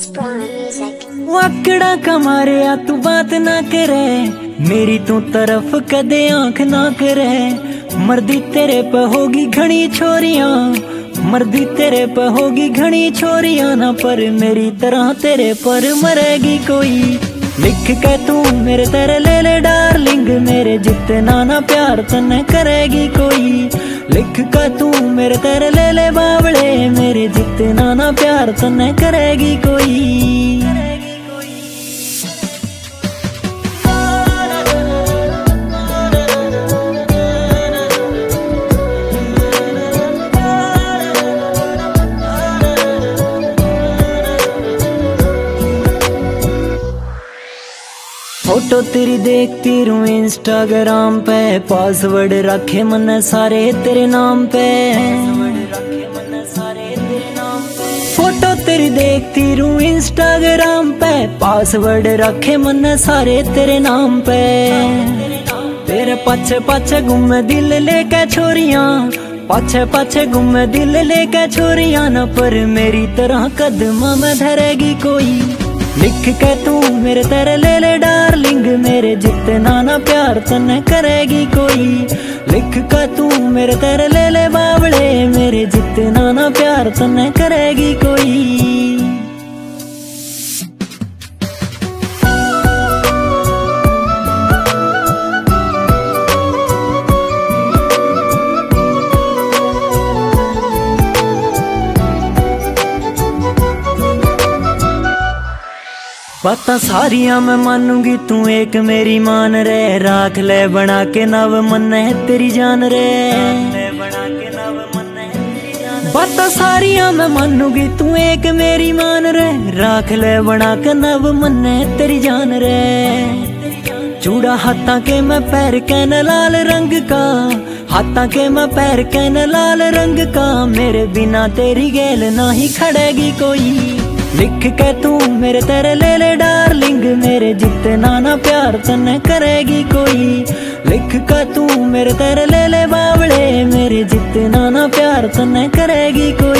वाकड़ा कमारे तू बात ना करे, मेरी तू तरफ कदे आंख ना करे। मर्दी तेरे पे होगी घनी छोरियां, मर्दी तेरे पे होगी घनी छोरियां ना, पर मेरी तरह तेरे पर मरेगी कोई। लिख के तू मेरे तेरे ले ले डार्लिंग, मेरे जितना ना प्यार तन्ने करेगी कोई। लिख के तू मेरे तेरे ले ले बावले, मेरे जितना ना प्यार तन्ने करेगी कोई। फोटो तेरी देखती रहूं इंस्टाग्राम पे, पासवर्ड रखे मन सारे तेरे नाम पे। फोटो तेरी देखती रहूं इंस्टाग्राम पे, पासवर्ड रखे मन सारे तेरे नाम पे। तेरे पाछे पाछे घूमे दिल लेके छोरियां, पाछे पाछे घूमे दिल लेके छोरियां ना, पर मेरी तरह कदमा में धरेगी कोई। लिख के तू मेरे तेरे ले ले डार्लिंग, मेरे जितना ना प्यार तन्ने करेगी कोई। लिख के तू मेरे तेरे ले ले बावले, मेरे जितना ना प्यार तन्ने करेगी कोई। बातां सारियां मैं मानूंगी, तू एक मेरी मान रे। राख ले बना के नव मन है तेरी जान रे। बातां सारियां मैं मानूंगी, तू एक मेरी मान रे। राख ले बना के नव मन है तेरी जान रे। चूड़ा हाथा के मैं पैर के न लाल रंग का, हाथा के मैं पैर के न लाल रंग का, मेरे बिना तेरी गेल ना ही खड़ेगी कोई। लिख के तू मेरे तेरे ले ले डार्लिंग, मेरे जितना ना प्यार तन्ने करेगी कोई। लिख के तू मेरे तेरे ले ले बावले, मेरे जितना ना प्यार तन्ने करेगी कोई।